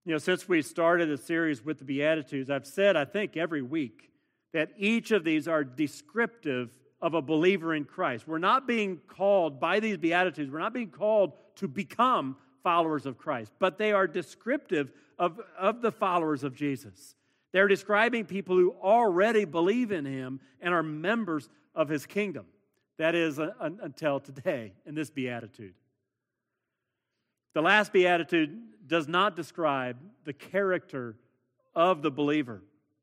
Since we started the series with the Beatitudes, I've said, I think, every week that each of these are descriptive of a believer in Christ. We're not being called by these Beatitudes, we're not being called to become followers of Christ, but they are descriptive of the followers of Jesus. They're describing people who already believe in Him and are members of His kingdom. That is until today in this Beatitude. The last Beatitude does not describe the character of the believer,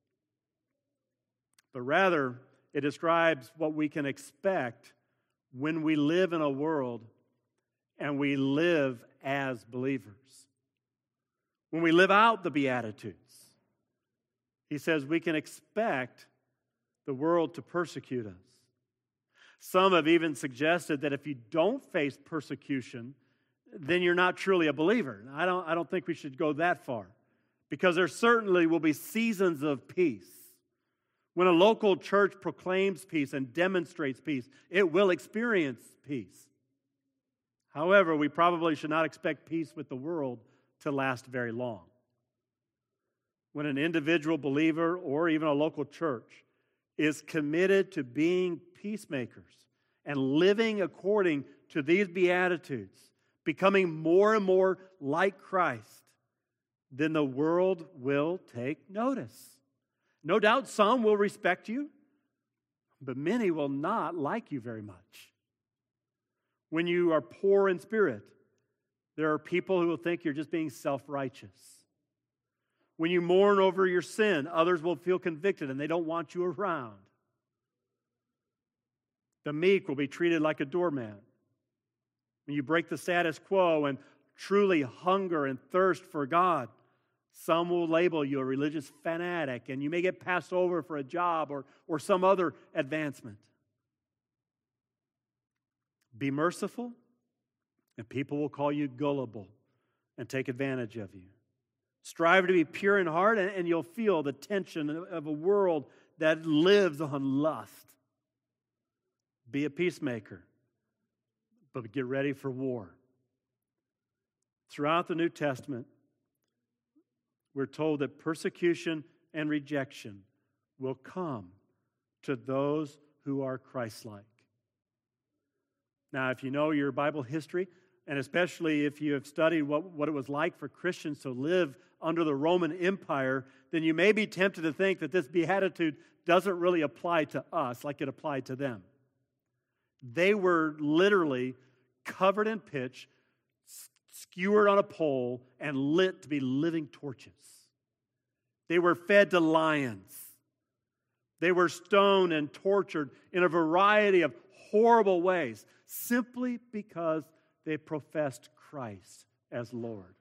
but rather it describes what we can expect when we live in a world and we live as believers. When we live out the Beatitudes, he says we can expect the world to persecute us. Some have even suggested that if you don't face persecution, then you're not truly a believer. I don't think we should go that far, because there certainly will be seasons of peace. When a local church proclaims peace and demonstrates peace, it will experience peace. However, we probably should not expect peace with the world to last very long. When an individual believer or even a local church is committed to being peacemakers and living according to these Beatitudes, becoming more and more like Christ, then the world will take notice. No doubt some will respect you, but many will not like you very much. When you are poor in spirit, there are people who will think you're just being self-righteous. When you mourn over your sin, others will feel convicted and they don't want you around. The meek will be treated like a doormat. When you break the status quo and truly hunger and thirst for God, some will label you a religious fanatic, and you may get passed over for a job or some other advancement. Be merciful, and people will call you gullible and take advantage of you. Strive to be pure in heart, and you'll feel the tension of a world that lives on lust. Be a peacemaker, but get ready for war. Throughout the New Testament, we're told that persecution and rejection will come to those who are Christ-like. Now, if you know your Bible history, and especially if you have studied what it was like for Christians to live under the Roman Empire, then you may be tempted to think that this beatitude doesn't really apply to us like it applied to them. They were literally covered in pitch, skewered on a pole, and lit to be living torches. They were fed to lions. They were stoned and tortured in a variety of horrible ways, simply because they professed Christ as Lord.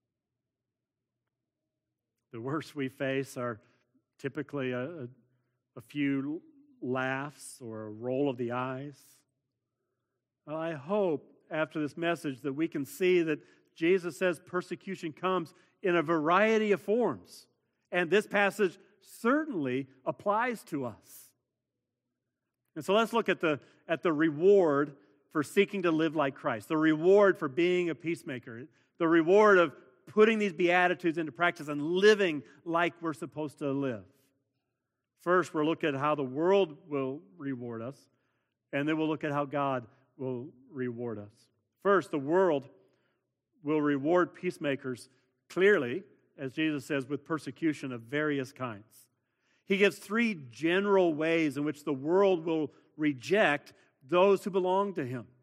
The worst we face are typically a few laughs or a roll of the eyes. Well, I hope after this message that we can see that Jesus says persecution comes in a variety of forms. And this passage certainly applies to us. And so let's look at the reward for seeking to live like Christ, the reward for being a peacemaker, the reward of putting these Beatitudes into practice and living like we're supposed to live. First, we'll look at how the world will reward us, and then we'll look at how God will reward us. First, the world will reward peacemakers clearly, as Jesus says, with persecution of various kinds. He gives three general ways in which the world will reject those who belong to Him.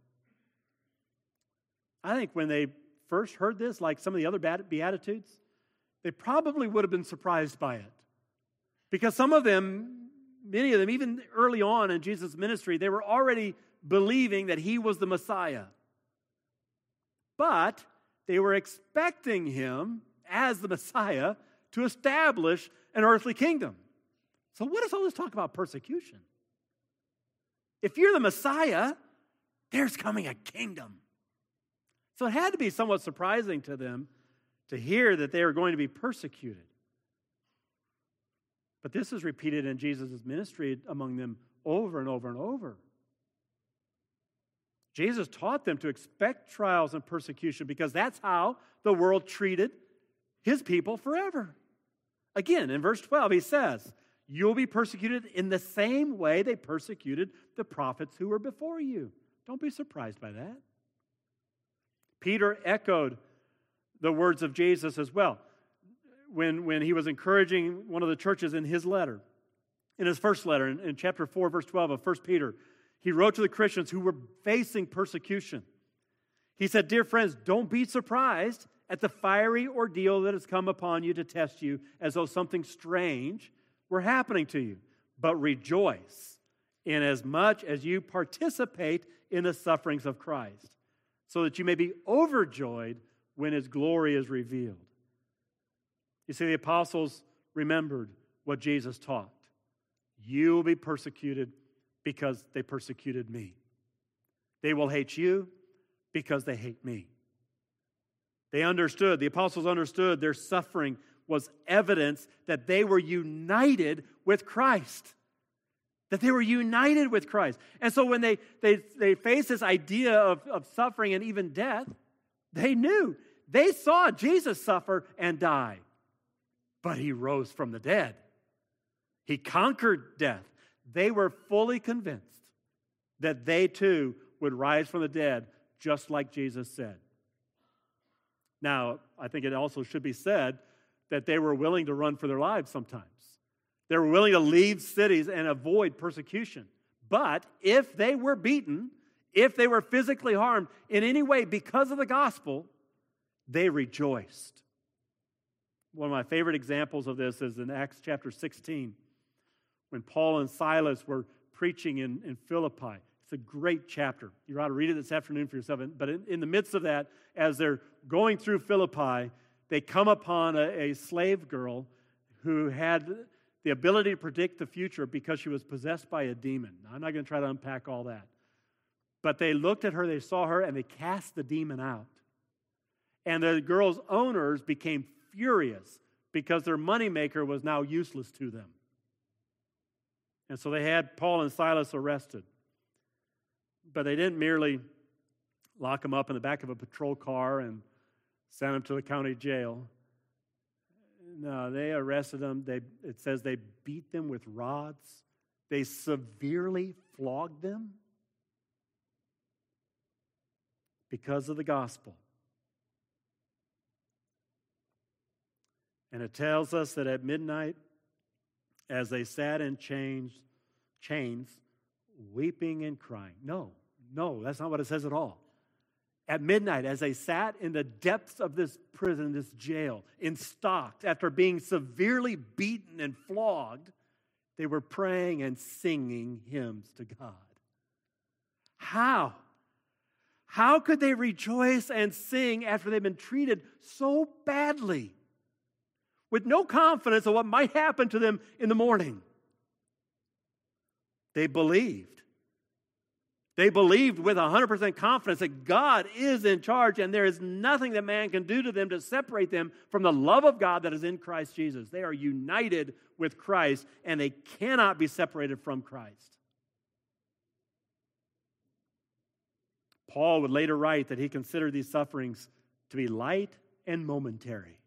I think when they first heard this, like some of the other Beatitudes, they probably would have been surprised by it. Because some of them, many of them, even early on in Jesus' ministry, they were already believing that He was the Messiah. But they were expecting Him, as the Messiah, to establish an earthly kingdom. So what does all this talk about persecution? If you're the Messiah, there's coming a kingdom. So it had to be somewhat surprising to them to hear that they were going to be persecuted. But this is repeated in Jesus' ministry among them over and over and over. Jesus taught them to expect trials and persecution because that's how the world treated his people forever. Again, in verse 12, he says, you'll be persecuted in the same way they persecuted the prophets who were before you. Don't be surprised by that. Peter echoed the words of Jesus as well when he was encouraging one of the churches in his letter. In his first letter, in chapter 4, verse 12 of 1 Peter, he wrote to the Christians who were facing persecution. He said, dear friends, don't be surprised at the fiery ordeal that has come upon you to test you as though something strange were happening to you. But rejoice inasmuch as you participate in the sufferings of Christ, so that you may be overjoyed when his glory is revealed. You see, the apostles remembered what Jesus taught. You will be persecuted because they persecuted me. They will hate you because they hate me. They understood, the apostles understood their suffering was evidence that they were united with Christ. That they were united with Christ. And so when they faced this idea of suffering and even death, they knew. They saw Jesus suffer and die. But he rose from the dead. He conquered death. They were fully convinced that they too would rise from the dead, just like Jesus said. Now, I think it also should be said that they were willing to run for their lives sometimes. They were willing to leave cities and avoid persecution. But if they were beaten, if they were physically harmed in any way because of the gospel, they rejoiced. One of my favorite examples of this is in Acts chapter 16, when Paul and Silas were preaching in Philippi. It's a great chapter. You ought to read it this afternoon for yourself. But in the midst of that, as they're going through Philippi, they come upon a slave girl who had the ability to predict the future because she was possessed by a demon. Now, I'm not going to try to unpack all that. But they looked at her, they saw her, and they cast the demon out. And the girl's owners became furious because their moneymaker was now useless to them. And so they had Paul and Silas arrested. But they didn't merely lock them up in the back of a patrol car and send them to the county jail. No, they arrested them. It says they beat them with rods. They severely flogged them because of the gospel. And it tells us that at midnight, as they sat in chains, weeping and crying. No, that's not what it says at all. At midnight, as they sat in the depths of this prison, this jail, in stocks, after being severely beaten and flogged, they were praying and singing hymns to God. How? How could they rejoice and sing after they've been treated so badly, with no confidence of what might happen to them in the morning? They believed. They believed with 100% confidence that God is in charge and there is nothing that man can do to them to separate them from the love of God that is in Christ Jesus. They are united with Christ and they cannot be separated from Christ. Paul would later write that he considered these sufferings to be light and momentary.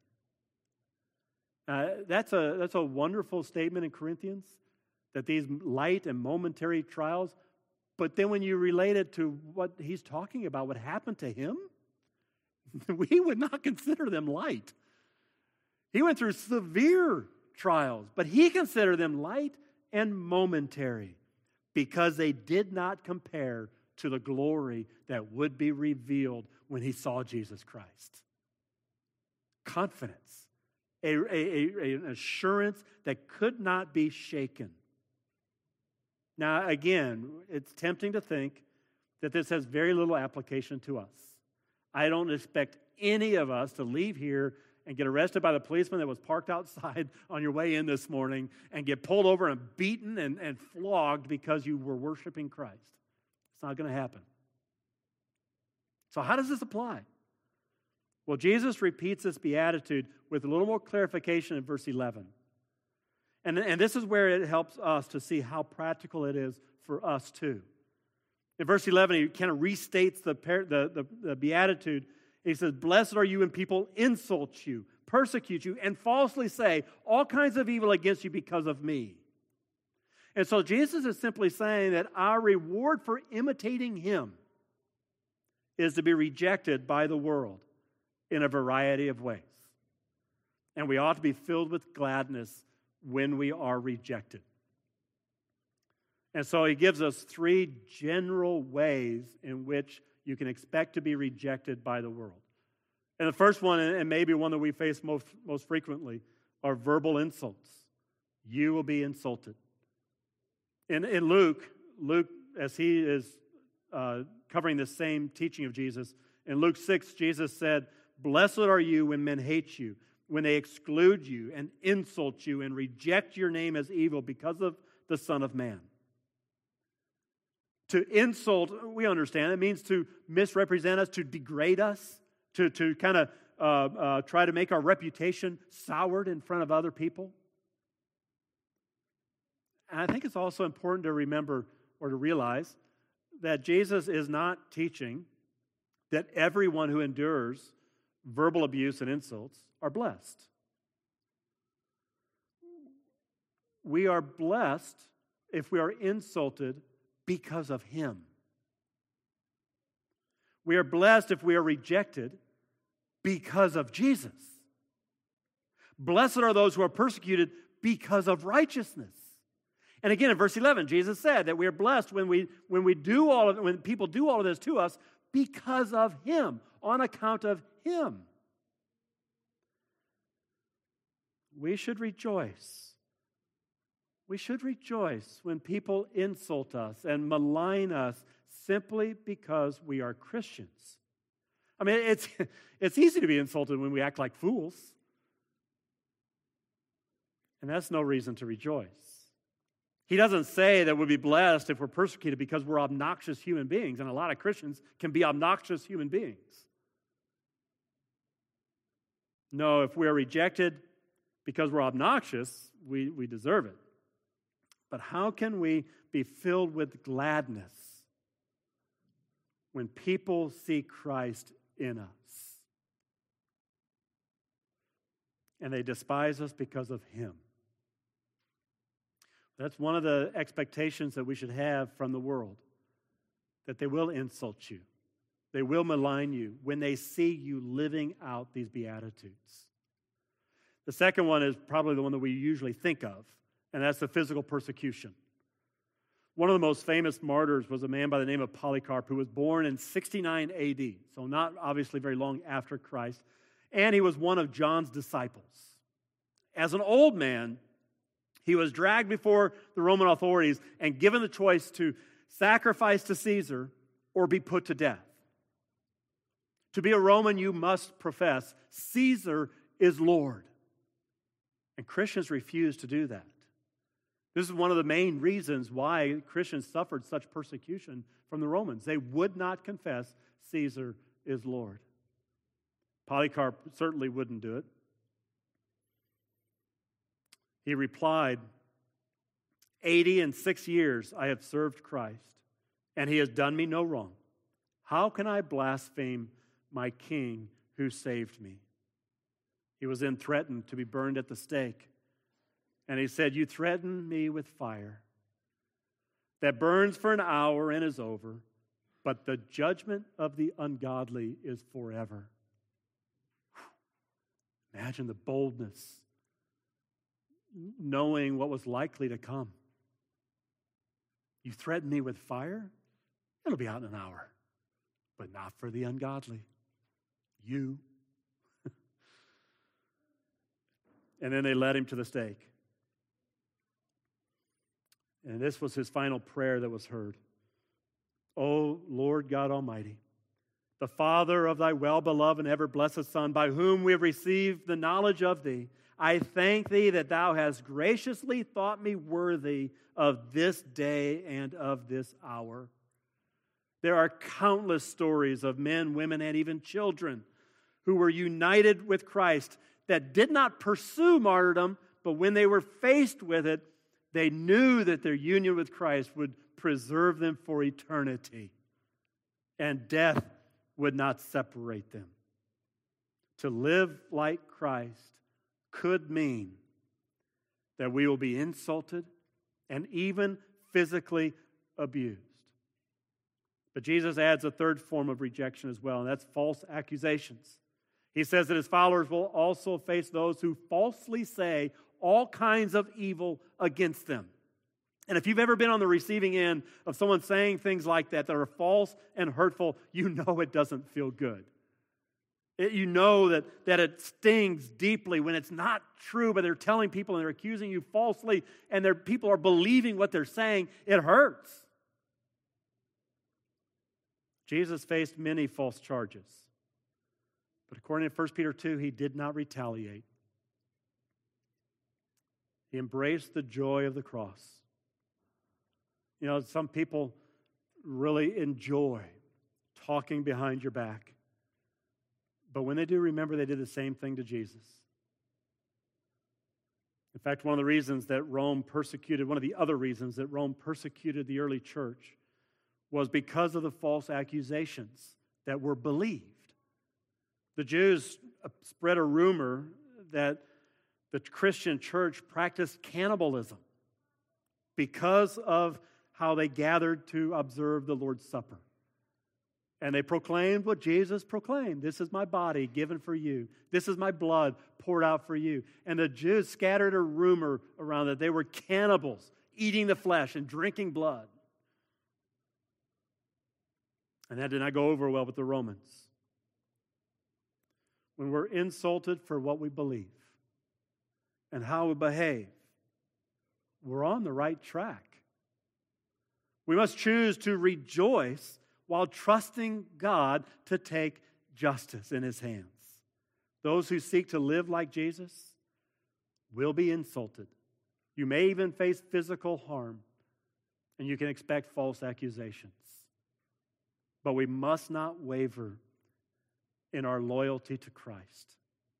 That's a wonderful statement in Corinthians, that these light and momentary trials. But then when you relate it to what he's talking about, what happened to him, we would not consider them light. He went through severe trials, but he considered them light and momentary because they did not compare to the glory that would be revealed when he saw Jesus Christ. Confidence, an assurance that could not be shaken. Now, again, it's tempting to think that this has very little application to us. I don't expect any of us to leave here and get arrested by the policeman that was parked outside on your way in this morning and get pulled over and beaten and flogged because you were worshiping Christ. It's not going to happen. So how does this apply? Well, Jesus repeats this beatitude with a little more clarification in verse 11. And this is where it helps us to see how practical it is for us too. In verse 11, he kind of restates the beatitude. He says, "Blessed are you when people insult you, persecute you, and falsely say all kinds of evil against you because of me. And so Jesus is simply saying that our reward for imitating him is to be rejected by the world in a variety of ways. And we ought to be filled with gladness when we are rejected. And so he gives us three general ways in which you can expect to be rejected by the world. And the first one, and maybe one that we face most frequently, are verbal insults. You will be insulted. In Luke, as he is covering the same teaching of Jesus, in Luke 6, Jesus said, "Blessed are you when men hate you, when they exclude you and insult you and reject your name as evil because of the Son of Man." To insult, we understand, it means to misrepresent us, to degrade us, to kind of try to make our reputation soured in front of other people. And I think it's also important to remember or to realize that Jesus is not teaching that everyone who endures verbal abuse and insults are blessed. We are blessed if we are insulted because of him. We are blessed if we are rejected because of Jesus. Blessed are those who are persecuted because of righteousness. And again, in verse 11, Jesus said that we are blessed when people do all of this to us because of him, on account of him. We should rejoice. We should rejoice when people insult us and malign us simply because we are Christians. I mean, it's easy to be insulted when we act like fools. And that's no reason to rejoice. He doesn't say that we'll be blessed if we're persecuted because we're obnoxious human beings, and a lot of Christians can be obnoxious human beings. No, if we're rejected because we're obnoxious, we deserve it. But how can we be filled with gladness when people see Christ in us and they despise us because of him? That's one of the expectations that we should have from the world, that they will insult you. They will malign you when they see you living out these Beatitudes. The second one is probably the one that we usually think of, and that's the physical persecution. One of the most famous martyrs was a man by the name of Polycarp, who was born in 69 AD, so not obviously very long after Christ, and he was one of John's disciples. As an old man, he was dragged before the Roman authorities and given the choice to sacrifice to Caesar or be put to death. To be a Roman, you must profess Caesar is Lord. And Christians refuse to do that. This is one of the main reasons why Christians suffered such persecution from the Romans. They would not confess Caesar is Lord. Polycarp certainly wouldn't do it. He replied, 86 years I have served Christ, and he has done me no wrong. How can I blaspheme my king who saved me? He was then threatened to be burned at the stake. And he said, you threaten me with fire that burns for an hour and is over, but the judgment of the ungodly is forever. Imagine the boldness, knowing what was likely to come. You threaten me with fire? It'll be out in an hour, but not for the ungodly. You. And then they led him to the stake. And this was his final prayer that was heard. O Lord God Almighty, the Father of thy well-beloved and ever-blessed Son, by whom we have received the knowledge of thee, I thank thee that thou hast graciously thought me worthy of this day and of this hour. There are countless stories of men, women, and even children who were united with Christ that did not pursue martyrdom, but when they were faced with it, they knew that their union with Christ would preserve them for eternity, and death would not separate them. To live like Christ could mean that we will be insulted and even physically abused. But Jesus adds a third form of rejection as well, and that's false accusations. He says that his followers will also face those who falsely say all kinds of evil against them. And if you've ever been on the receiving end of someone saying things like that are false and hurtful, you know it doesn't feel good. You know that it stings deeply when it's not true, but they're telling people and they're accusing you falsely, and people are believing what they're saying. It hurts. Jesus faced many false charges. But according to 1 Peter 2, he did not retaliate. He embraced the joy of the cross. You know, some people really enjoy talking behind your back. But when they do, remember they did the same thing to Jesus. In fact, one of the other reasons that Rome persecuted the early church was because of the false accusations that were believed. The Jews spread a rumor that the Christian church practiced cannibalism because of how they gathered to observe the Lord's Supper. And they proclaimed what Jesus proclaimed. This is my body given for you. This is my blood poured out for you. And the Jews scattered a rumor around that they were cannibals, eating the flesh and drinking blood. And that did not go over well with the Romans. When we're insulted for what we believe and how we behave, we're on the right track. We must choose to rejoice while trusting God to take justice in his hands. Those who seek to live like Jesus will be insulted. You may even face physical harm, and you can expect false accusations. But we must not waver in our loyalty to Christ.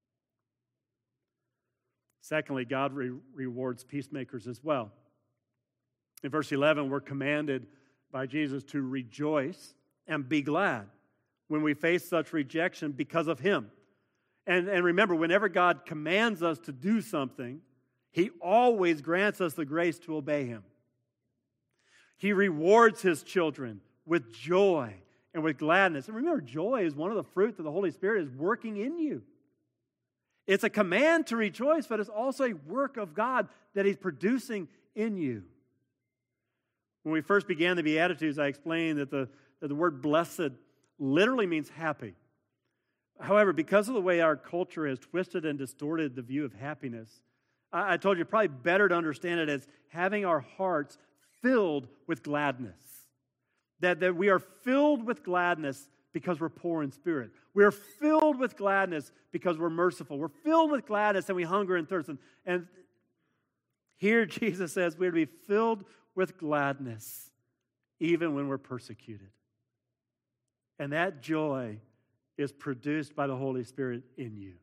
Secondly, God rewards peacemakers as well. In verse 11, we're commanded by Jesus to rejoice and be glad when we face such rejection because of him. And remember, whenever God commands us to do something, he always grants us the grace to obey him. He rewards his children with joy and with gladness. And remember, joy is one of the fruit that the Holy Spirit is working in you. It's a command to rejoice, but it's also a work of God that he's producing in you. When we first began the Beatitudes, I explained that the word blessed literally means happy. However, because of the way our culture has twisted and distorted the view of happiness, I told you probably better to understand it as having our hearts filled with gladness. That we are filled with gladness because we're poor in spirit. We are filled with gladness because we're merciful. We're filled with gladness and we hunger and thirst. And here Jesus says we're to be filled with gladness even when we're persecuted. And that joy is produced by the Holy Spirit in you.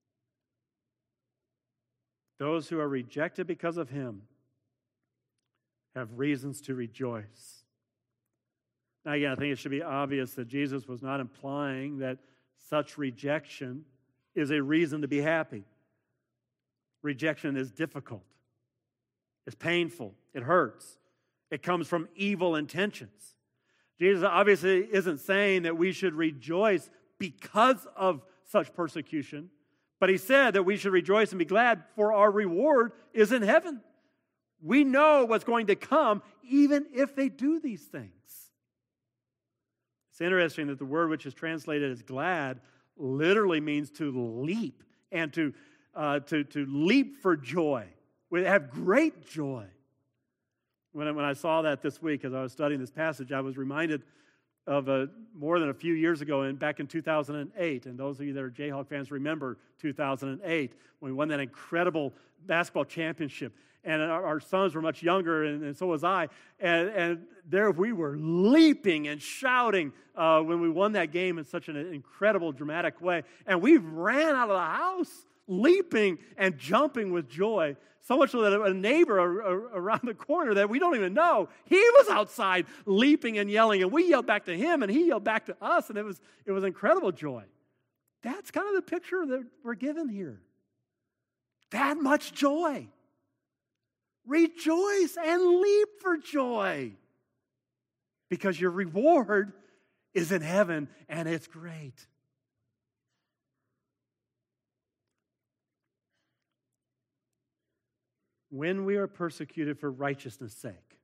Those who are rejected because of him have reasons to rejoice. Now, again, I think it should be obvious that Jesus was not implying that such rejection is a reason to be happy. Rejection is difficult. It's painful. It hurts. It comes from evil intentions. Jesus obviously isn't saying that we should rejoice because of such persecution, but he said that we should rejoice and be glad, for our reward is in heaven. We know what's going to come even if they do these things. It's interesting that the word which is translated as glad literally means to leap and to leap for joy. We have great joy. When I saw that this week as I was studying this passage, I was reminded of more than a few years ago, back in 2008. And those of you that are Jayhawk fans remember 2008 when we won that incredible basketball championship. And our sons were much younger, and so was I. And there we were leaping and shouting when we won that game in such an incredible, dramatic way. And we ran out of the house leaping and jumping with joy. So much so that a neighbor around the corner that we don't even know, he was outside leaping and yelling. And we yelled back to him, and he yelled back to us. And it was incredible joy. That's kind of the picture that we're given here. That much joy. Rejoice and leap for joy. Because your reward is in heaven, and it's great. When we are persecuted for righteousness' sake,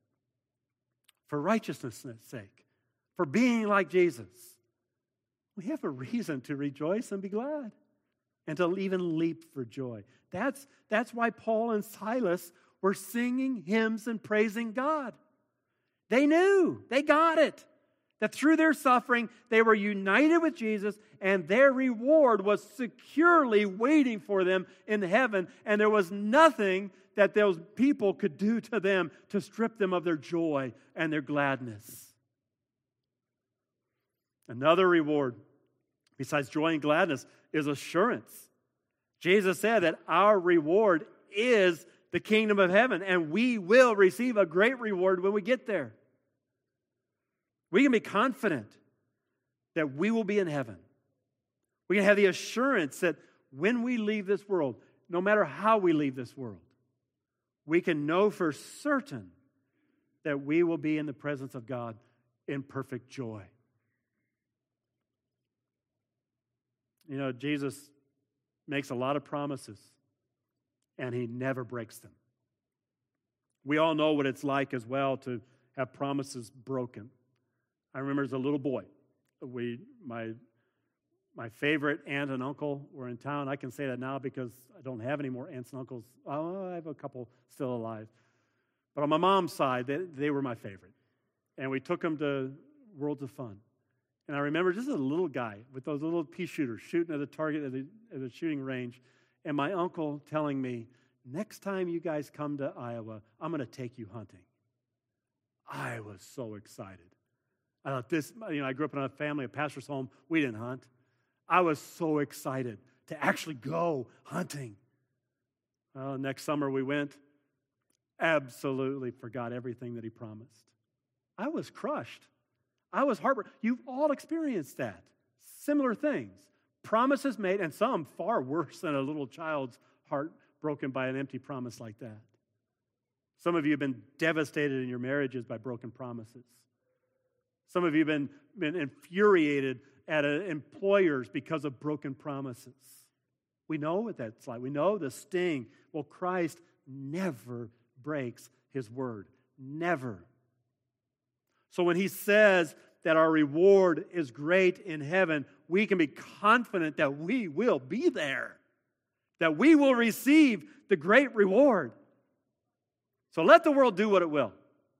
for being like Jesus, we have a reason to rejoice and be glad and to even leap for joy. That's why Paul and Silas were singing hymns and praising God. They knew, they got it, that through their suffering, they were united with Jesus, and their reward was securely waiting for them in heaven, and there was nothing that those people could do to them to strip them of their joy and their gladness. Another reward, besides joy and gladness, is assurance. Jesus said that our reward is the kingdom of heaven, and we will receive a great reward when we get there. We can be confident that we will be in heaven. We can have the assurance that when we leave this world, no matter how we leave this world, we can know for certain that we will be in the presence of God in perfect joy. You know, Jesus makes a lot of promises, and he never breaks them. We all know what it's like as well to have promises broken. I remember as a little boy, my favorite aunt and uncle were in town. I can say that now because I don't have any more aunts and uncles. Oh, I have a couple still alive. But on my mom's side, they were my favorite. And we took them to Worlds of Fun. And I remember just a little guy with those little pea shooters shooting at a target at the shooting range. And my uncle telling me, next time you guys come to Iowa, I'm going to take you hunting. I was so excited. I thought I grew up in a family, a pastor's home. We didn't hunt. I was so excited to actually go hunting. Well, next summer we went. Absolutely forgot everything that he promised. I was crushed. I was heartbroken. You've all experienced that. Similar things. Promises made, and some far worse than a little child's heart broken by an empty promise like that. Some of you have been devastated in your marriages by broken promises. Some of you have been infuriated at employers because of broken promises. We know what that's like. We know the sting. Well, Christ never breaks his word. Never. So when he says that our reward is great in heaven, we can be confident that we will be there, that we will receive the great reward. So let the world do what it will.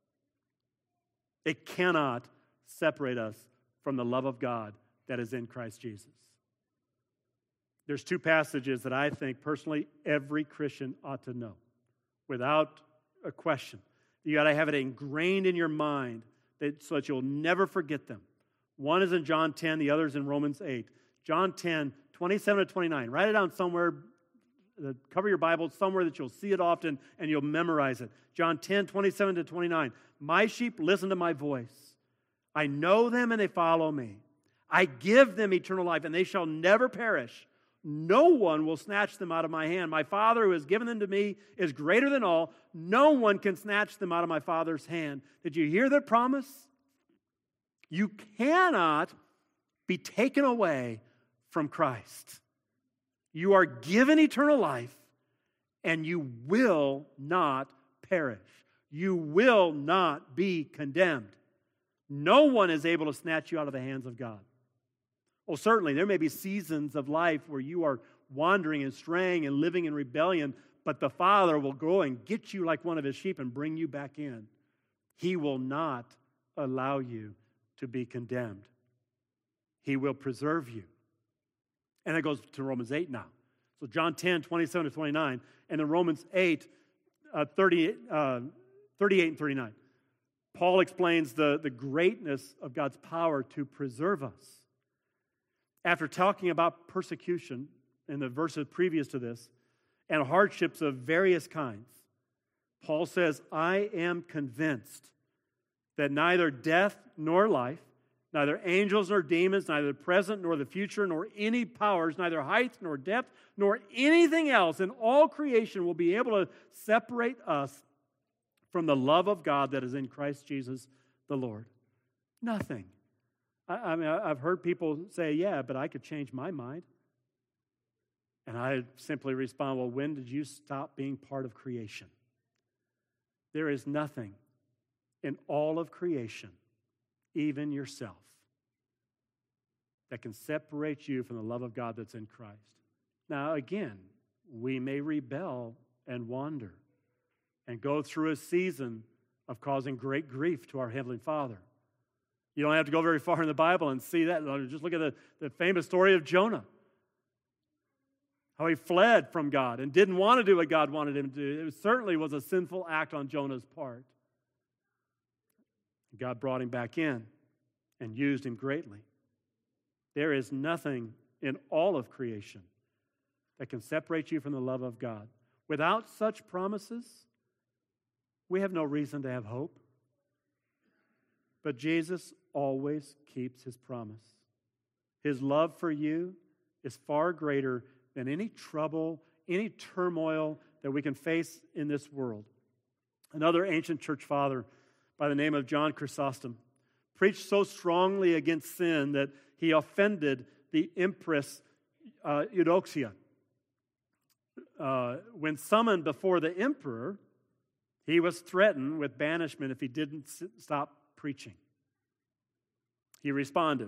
It cannot separate us from the love of God that is in Christ Jesus. There's two passages that I think personally every Christian ought to know without a question. You got to have it ingrained in your mind so that you'll never forget them. One is in John 10, the other is in Romans 8. John 10, 27 to 29. Write it down somewhere, cover your Bible somewhere that you'll see it often and you'll memorize it. John 10, 27 to 29. My sheep listen to my voice. I know them and they follow me. I give them eternal life and they shall never perish. No one will snatch them out of my hand. My Father who has given them to me is greater than all. No one can snatch them out of my Father's hand. Did you hear that promise? You cannot be taken away from Christ. You are given eternal life and you will not perish. You will not be condemned. No one is able to snatch you out of the hands of God. Oh, certainly, there may be seasons of life where you are wandering and straying and living in rebellion, but the Father will go and get you like one of his sheep and bring you back in. He will not allow you to be condemned. He will preserve you. And that goes to Romans 8 now. So John 10, 27 to 29, and then Romans 8, 38 and 39. Paul explains the greatness of God's power to preserve us. After talking about persecution in the verses previous to this and hardships of various kinds, Paul says, I am convinced that neither death nor life, Neither angels nor demons, neither the present nor the future, nor any powers, neither height nor depth, nor anything else in all creation will be able to separate us from the love of God that is in Christ Jesus the Lord. Nothing. I mean, I've heard people say, yeah, but I could change my mind. And I simply respond, well, when did you stop being part of creation? There is nothing in all of creation, even yourself, that can separate you from the love of God that's in Christ. Now, again, we may rebel and wander and go through a season of causing great grief to our Heavenly Father. You don't have to go very far in the Bible and see that. Just look at the famous story of Jonah. How he fled from God and didn't want to do what God wanted him to do. It certainly was a sinful act on Jonah's part. God brought him back in and used him greatly. There is nothing in all of creation that can separate you from the love of God. Without such promises, we have no reason to have hope. But Jesus always keeps his promise. His love for you is far greater than any trouble, any turmoil that we can face in this world. Another ancient church father by the name of John Chrysostom preached so strongly against sin that he offended the Empress Eudoxia. When summoned before the emperor, he was threatened with banishment if he didn't stop preaching. He responded,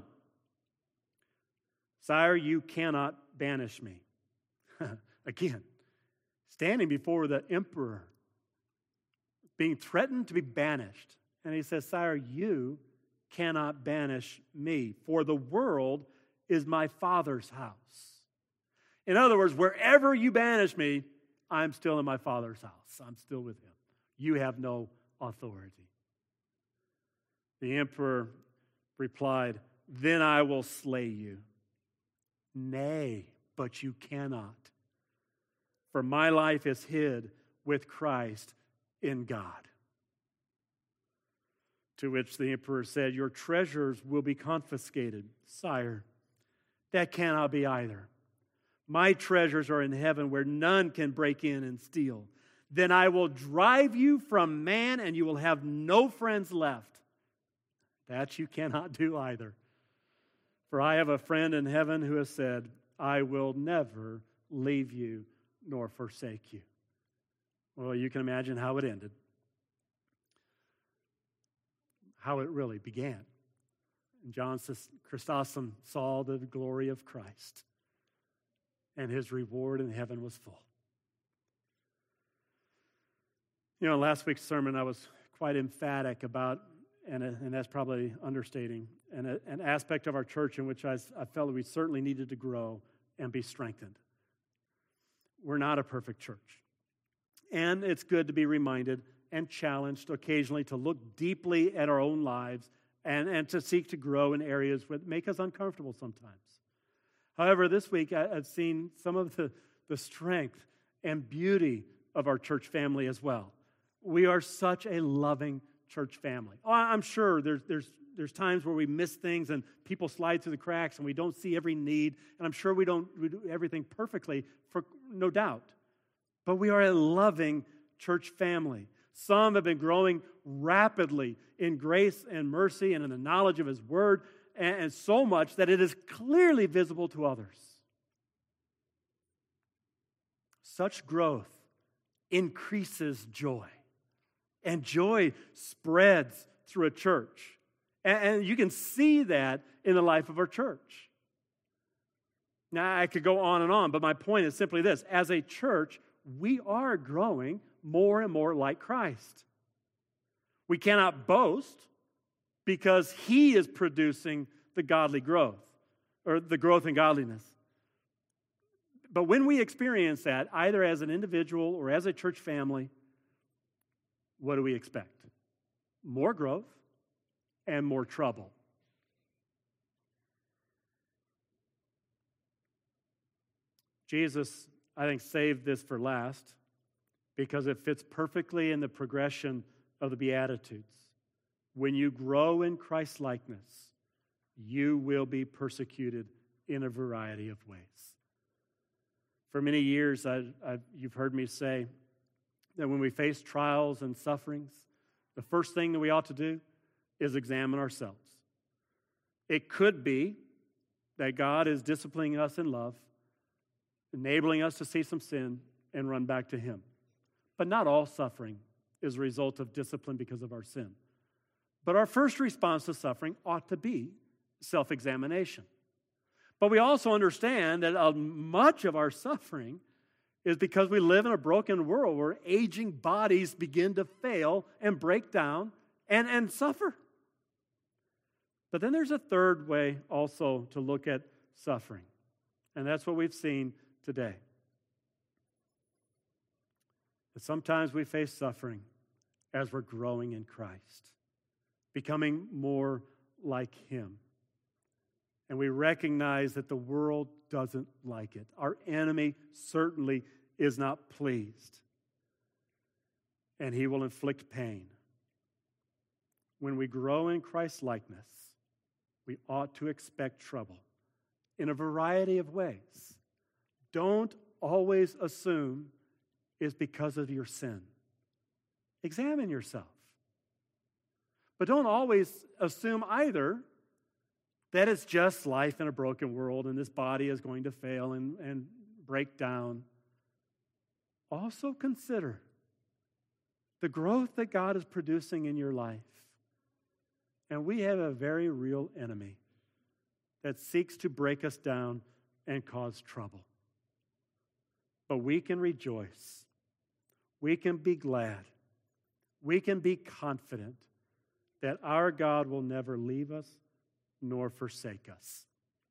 "Sire, you cannot banish me." Again, standing before the emperor, being threatened to be banished. And he says, "Sire, you cannot banish me, for the world is my Father's house." In other words, wherever you banish me, I'm still in my Father's house. I'm still with him. You have no authority. The emperor replied, "Then I will slay you." "Nay, but you cannot. For my life is hid with Christ in God." To which the emperor said, "Your treasures will be confiscated." "Sire, that cannot be either. My treasures are in heaven where none can break in and steal. Then I will drive you from man and you will have no friends left." "That you cannot do either. For I have a friend in heaven who has said, I will never leave you nor forsake you." Well, you can imagine how it ended. How it really began. John Chrysostom saw the glory of Christ, and his reward in heaven was full. You know, last week's sermon I was quite emphatic about, and that's probably understating, an aspect of our church in which I felt we certainly needed to grow and be strengthened. We're not a perfect church. And it's good to be reminded and challenged occasionally to look deeply at our own lives and to seek to grow in areas that make us uncomfortable sometimes. However, this week I've seen some of the strength and beauty of our church family as well. We are such a loving church family. Oh, I'm sure there's times where we miss things and people slide through the cracks and we don't see every need. And I'm sure we do everything perfectly, for no doubt. But we are a loving church family. Some have been growing rapidly in grace and mercy and in the knowledge of His Word, and so much that it is clearly visible to others. Such growth increases joy, and joy spreads through a church. And you can see that in the life of our church. Now, I could go on and on, but my point is simply this. As a church, we are growing more and more like Christ. We cannot boast because He is producing the godly growth, or the growth in godliness. But when we experience that, either as an individual or as a church family, what do we expect? More growth and more trouble. Jesus, I think, saved this for last because it fits perfectly in the progression of the Beatitudes. When you grow in Christ-likeness, you will be persecuted in a variety of ways. For many years, you've heard me say that when we face trials and sufferings, the first thing that we ought to do is examine ourselves. It could be that God is disciplining us in love, enabling us to see some sin and run back to Him. But not all suffering is a result of discipline because of our sin. But our first response to suffering ought to be self-examination. But we also understand that much of our suffering is because we live in a broken world where aging bodies begin to fail and break down and suffer. But then there's a third way also to look at suffering, and that's what we've seen today. That sometimes we face suffering as we're growing in Christ, becoming more like Him. And we recognize that the world doesn't like it. Our enemy certainly is not pleased. And he will inflict pain. When we grow in Christ's likeness, we ought to expect trouble in a variety of ways. Don't always assume it's because of your sin. Examine yourself. But don't always assume either that it's just life in a broken world and this body is going to fail and break down. Also consider the growth that God is producing in your life. And we have a very real enemy that seeks to break us down and cause trouble. But we can rejoice. We can be glad. We can be confident that our God will never leave us nor forsake us.